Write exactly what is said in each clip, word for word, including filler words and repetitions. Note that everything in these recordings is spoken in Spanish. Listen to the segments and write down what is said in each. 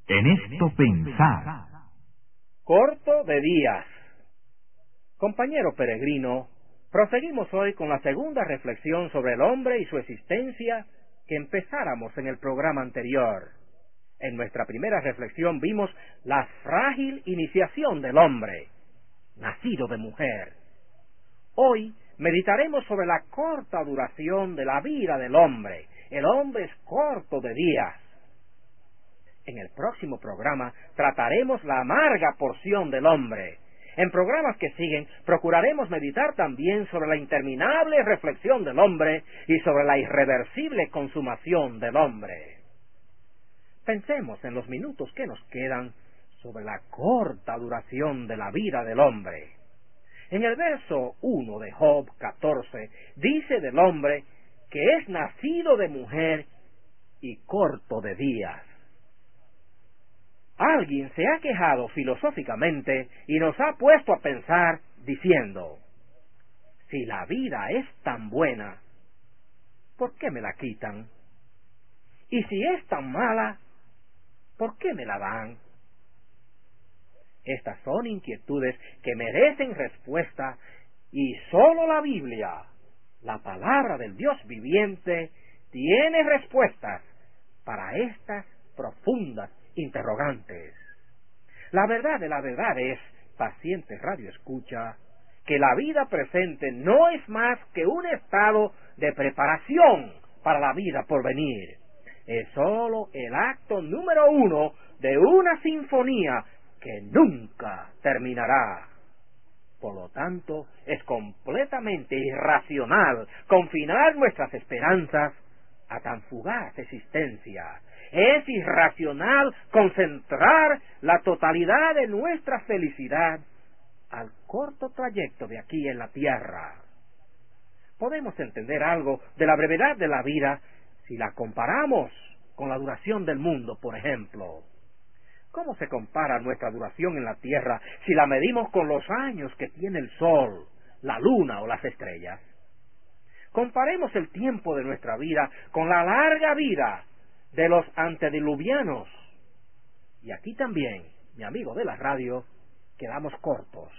En esto pensar. Corto de días. Compañero peregrino, proseguimos hoy con la segunda reflexión sobre el hombre y su existencia que empezáramos en el programa anterior. En nuestra primera reflexión vimos la frágil iniciación del hombre, nacido de mujer. Hoy meditaremos sobre la corta duración de la vida del hombre. El hombre es corto de días. En el próximo programa trataremos la amarga porción del hombre. En programas que siguen procuraremos meditar también sobre la interminable reflexión del hombre y sobre la irreversible consumación del hombre. Pensemos en los minutos que nos quedan sobre la corta duración de la vida del hombre. En el verso uno de Job catorce dice del hombre que es nacido de mujer y corto de días. Alguien se ha quejado filosóficamente y nos ha puesto a pensar diciendo, si la vida es tan buena, ¿por qué me la quitan? Y si es tan mala, ¿por qué me la dan? Estas son inquietudes que merecen respuesta y sólo la Biblia, la palabra del Dios viviente, tiene respuestas para estas profundas interrogantes. La verdad de la verdad es, paciente radio escucha, que la vida presente no es más que un estado de preparación para la vida por venir. Es sólo el acto número uno de una sinfonía que nunca terminará. Por lo tanto, es completamente irracional confinar nuestras esperanzas a tan fugaz existencia. Es irracional concentrar la totalidad de nuestra felicidad al corto trayecto de aquí en la tierra. Podemos entender algo de la brevedad de la vida si la comparamos con la duración del mundo, por ejemplo. ¿Cómo se compara nuestra duración en la tierra si la medimos con los años que tiene el sol, la luna o las estrellas? Comparemos el tiempo de nuestra vida con la larga vida de los antediluvianos. Y aquí también, mi amigo de la radio, quedamos cortos.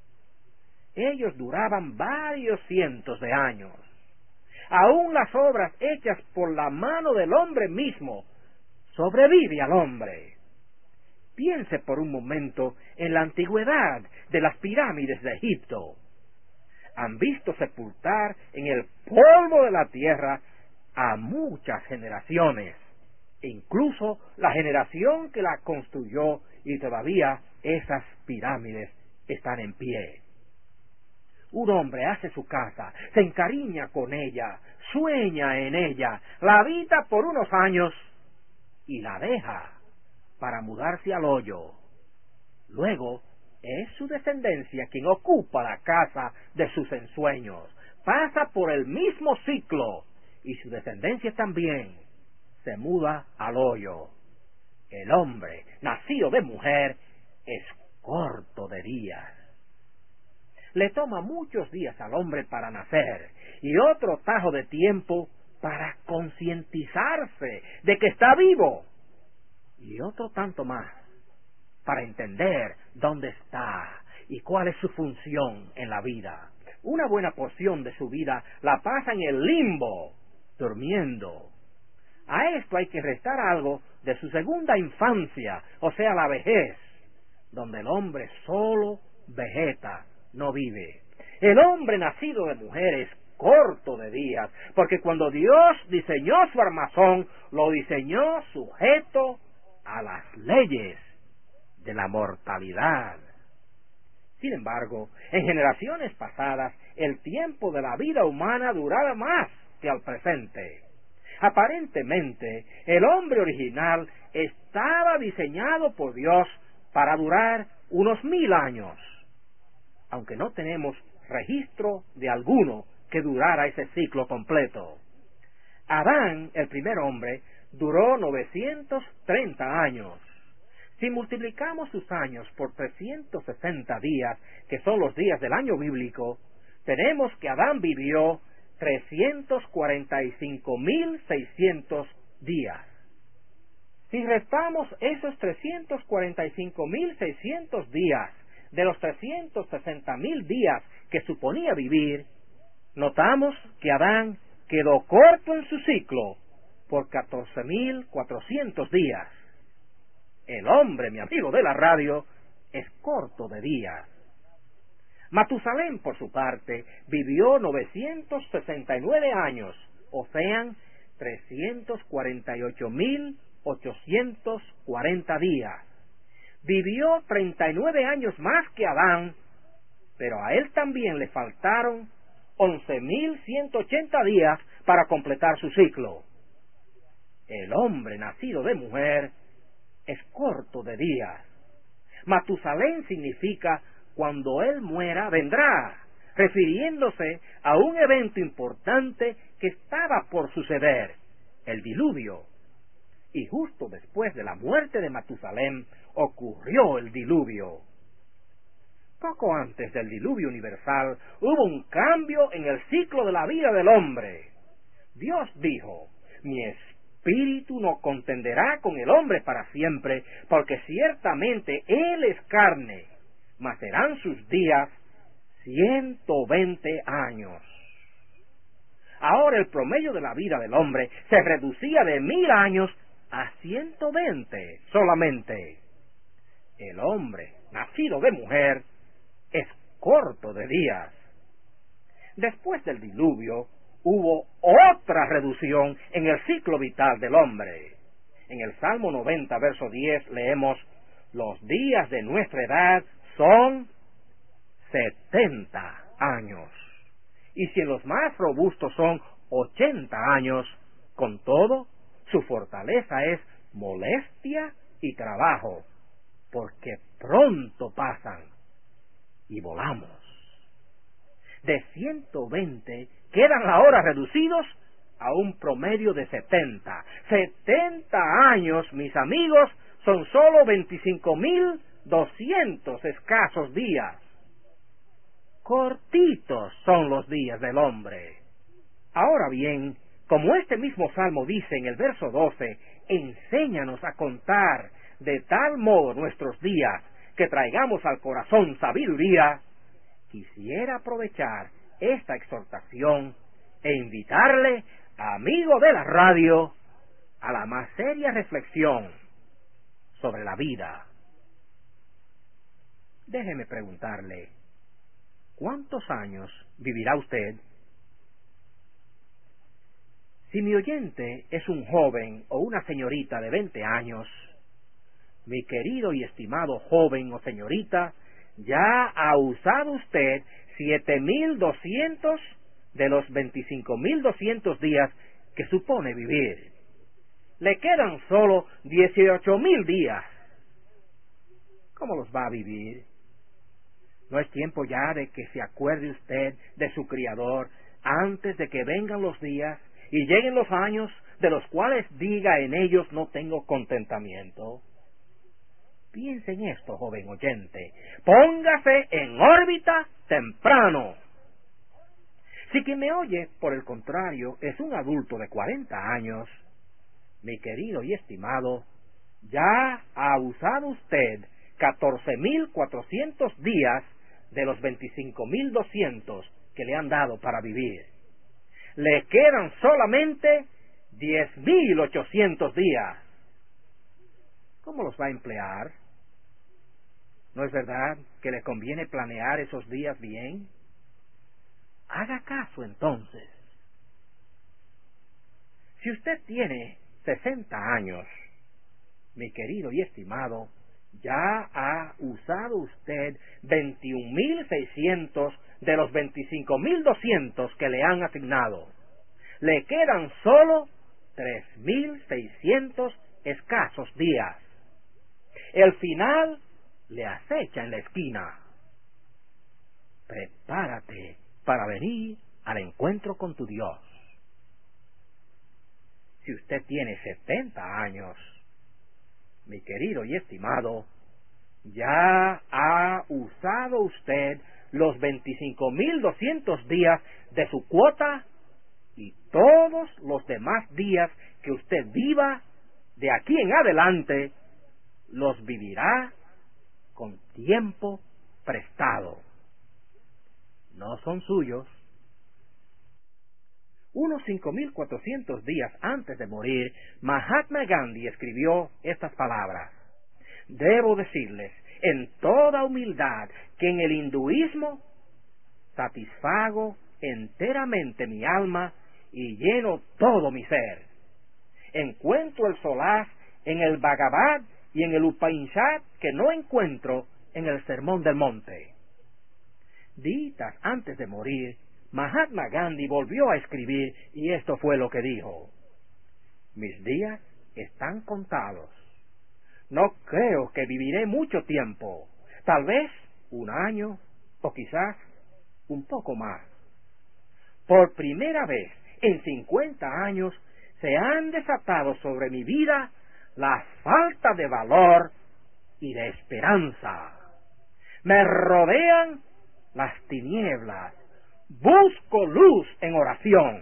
Ellos duraban varios cientos de años. Aún las obras hechas por la mano del hombre mismo sobrevive al hombre. Piense por un momento en la antigüedad de las pirámides de Egipto. Han visto sepultar en el polvo de la tierra a muchas generaciones, incluso la generación que la construyó, y todavía esas pirámides están en pie. Un hombre hace su casa, se encariña con ella, sueña en ella, la habita por unos años y la deja para mudarse al hoyo. Luego es su descendencia quien ocupa la casa de sus ensueños. Pasa por el mismo ciclo y su descendencia también se muda al hoyo. El hombre, nacido de mujer, es corto de días. Le toma muchos días al hombre para nacer y otro tajo de tiempo para concientizarse de que está vivo, y otro tanto más para entender dónde está y cuál es su función en la vida. Una buena porción de su vida la pasa en el limbo, durmiendo. A esto hay que restar algo de su segunda infancia, o sea, la vejez, donde el hombre solo vegeta, no vive. El hombre nacido de mujer es corto de días, porque cuando Dios diseñó su armazón, lo diseñó sujeto a las leyes de la mortalidad. Sin embargo, en generaciones pasadas, el tiempo de la vida humana duraba más que al presente. Aparentemente, el hombre original estaba diseñado por Dios para durar unos mil años, aunque no tenemos registro de alguno que durara ese ciclo completo. Adán, el primer hombre, duró novecientos treinta años. Si multiplicamos sus años por trescientos sesenta días, que son los días del año bíblico, tenemos que Adán vivió trescientos cuarenta y cinco mil seiscientos días. Si restamos esos trescientos cuarenta y cinco mil seiscientos días de los trescientos sesenta mil días que suponía vivir, notamos que Adán quedó corto en su ciclo por catorce mil cuatrocientos días. El hombre, mi amigo de la radio, es corto de días. Matusalén, por su parte, vivió novecientos sesenta y nueve años, o sean trescientos cuarenta y ocho mil ochocientos cuarenta días. Vivió treinta y nueve años más que Adán, pero a él también le faltaron once mil ciento ochenta días para completar su ciclo. El hombre nacido de mujer es corto de días. Matusalén significa cuando él muera vendrá, refiriéndose a un evento importante que estaba por suceder, el diluvio. Y justo después de la muerte de Matusalén ocurrió el diluvio. Poco antes del diluvio universal hubo un cambio en el ciclo de la vida del hombre. Dios dijo: mi espíritu no contenderá con el hombre para siempre, porque ciertamente él es carne, mas serán sus días ciento veinte años. Ahora el promedio de la vida del hombre se reducía de mil años a ciento veinte solamente. El hombre, nacido de mujer, es corto de días. Después del diluvio, hubo otra reducción en el ciclo vital del hombre. En el Salmo noventa, verso diez, leemos: los días de nuestra edad son setenta años. Y si en los más robustos son ochenta años, con todo, su fortaleza es molestia y trabajo, porque pronto pasan y volamos. De ciento veinte quedan ahora reducidos a un promedio de setenta. setenta años, mis amigos, son solo veinticinco mil doscientos escasos días. Cortitos son los días del hombre. Ahora bien, como este mismo salmo dice en el verso doce, enséñanos a contar de tal modo nuestros días que traigamos al corazón sabiduría. Quisiera aprovechar esta exhortación e invitarle, amigo de la radio, a la más seria reflexión sobre la vida. Déjeme preguntarle, ¿cuántos años vivirá usted? Si mi oyente es un joven o una señorita de veinte años, mi querido y estimado joven o señorita, ya ha usado usted siete mil doscientos de los veinticinco mil doscientos días que supone vivir. Le quedan solo dieciocho mil días. ¿Cómo los va a vivir? ¿No es tiempo ya de que se acuerde usted de su Criador antes de que vengan los días y lleguen los años de los cuales diga en ellos no tengo contentamiento? Piense en esto, joven oyente. Póngase en órbita temprano. Si quien me oye, por el contrario, es un adulto de cuarenta años, mi querido y estimado, ya ha usado usted catorce mil cuatrocientos días de los veinticinco mil doscientos que le han dado para vivir. Le quedan solamente diez mil ochocientos días. ¿Cómo los va a emplear? ¿No es verdad que le conviene planear esos días bien? Haga caso entonces. Si usted tiene sesenta años, mi querido y estimado, ya ha usado usted veintiún mil seiscientos de los veinticinco mil doscientos que le han asignado. Le quedan solo tres mil seiscientos escasos días. El final le acecha en la esquina. Prepárate para venir al encuentro con tu Dios. Si usted tiene setenta años, mi querido y estimado, ya ha usado usted los veinticinco mil doscientos días de su cuota y todos los demás días que usted viva de aquí en adelante los vivirá con tiempo prestado. No son suyos. Unos cinco mil cuatrocientos días antes de morir, Mahatma Gandhi escribió estas palabras: debo decirles en toda humildad que en el hinduismo satisfago enteramente mi alma y lleno todo mi ser. Encuentro el solaz en el Bhagavad y en el Upanishad que no encuentro en el Sermón del Monte. Días antes de morir, Mahatma Gandhi volvió a escribir y esto fue lo que dijo: mis días están contados. No creo que viviré mucho tiempo, tal vez un año o quizás un poco más. Por primera vez en cincuenta años se han desatado sobre mi vida la falta de valor y de esperanza. Me rodean las tinieblas. Busco luz en oración.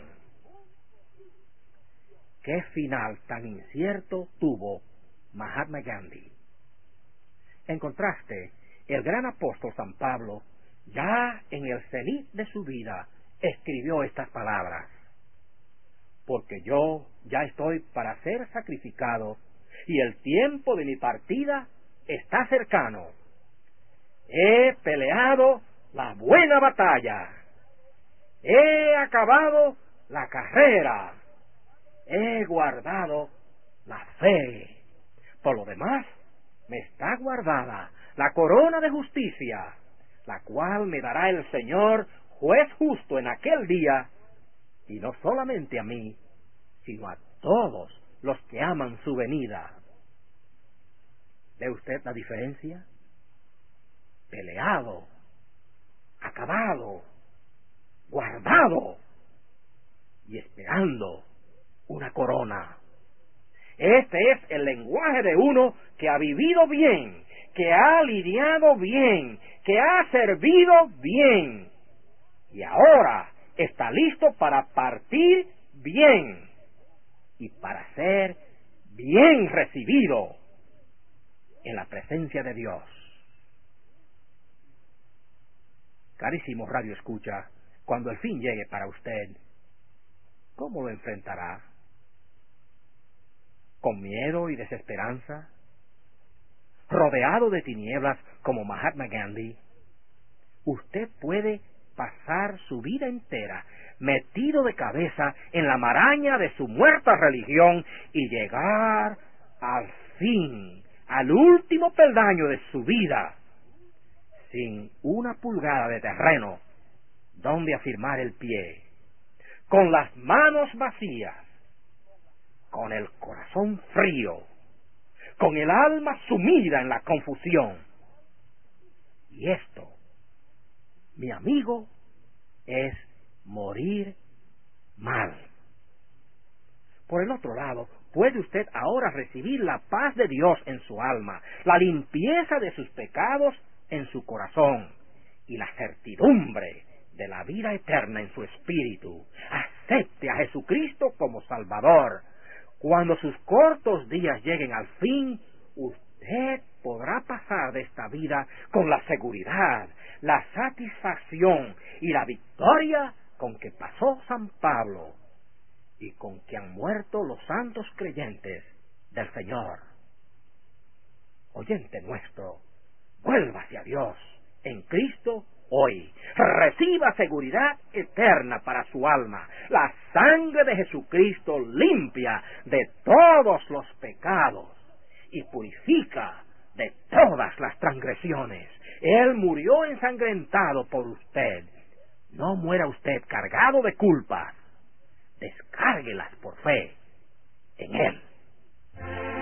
¿Qué final tan incierto tuvo Mahatma Gandhi? En contraste, el gran apóstol San Pablo, ya en el cenit de su vida, escribió estas palabras: porque yo ya estoy para ser sacrificado y el tiempo de mi partida está cercano. He peleado la buena batalla. He acabado la carrera. He guardado la fe. Por lo demás, me está guardada la corona de justicia, la cual me dará el Señor, juez justo, en aquel día, y no solamente a mí, sino a todos los que aman su venida. ¿Ve usted la diferencia? Peleado, acabado, guardado y esperando una corona. Este es el lenguaje de uno que ha vivido bien, que ha lidiado bien, que ha servido bien y ahora está listo para partir bien y para ser bien recibido en la presencia de Dios. Carísimo Radio Escucha, cuando el fin llegue para usted, ¿cómo lo enfrentará? ¿Con miedo y desesperanza? ¿Rodeado de tinieblas como Mahatma Gandhi? Usted puede pasar su vida entera metido de cabeza en la maraña de su muerta religión y llegar al fin, al último peldaño de su vida, sin una pulgada de terreno donde afirmar el pie, con las manos vacías, con el corazón frío, con el alma sumida en la confusión. Y esto, mi amigo, es morir mal. Por el otro lado, puede usted ahora recibir la paz de Dios en su alma, la limpieza de sus pecados en su corazón y la certidumbre de la vida eterna en su espíritu. Acepte a Jesucristo como Salvador. Cuando sus cortos días lleguen al fin, usted podrá pasar de esta vida con la seguridad, la satisfacción y la victoria con que pasó San Pablo y con que han muerto los santos creyentes del Señor. Oyente nuestro, vuélvase a Dios en Cristo hoy. Reciba seguridad eterna para su alma. La sangre de Jesucristo limpia de todos los pecados y purifica de todas las transgresiones. Él murió ensangrentado por usted. No muera usted cargado de culpas. Descárguelas por fe en Él.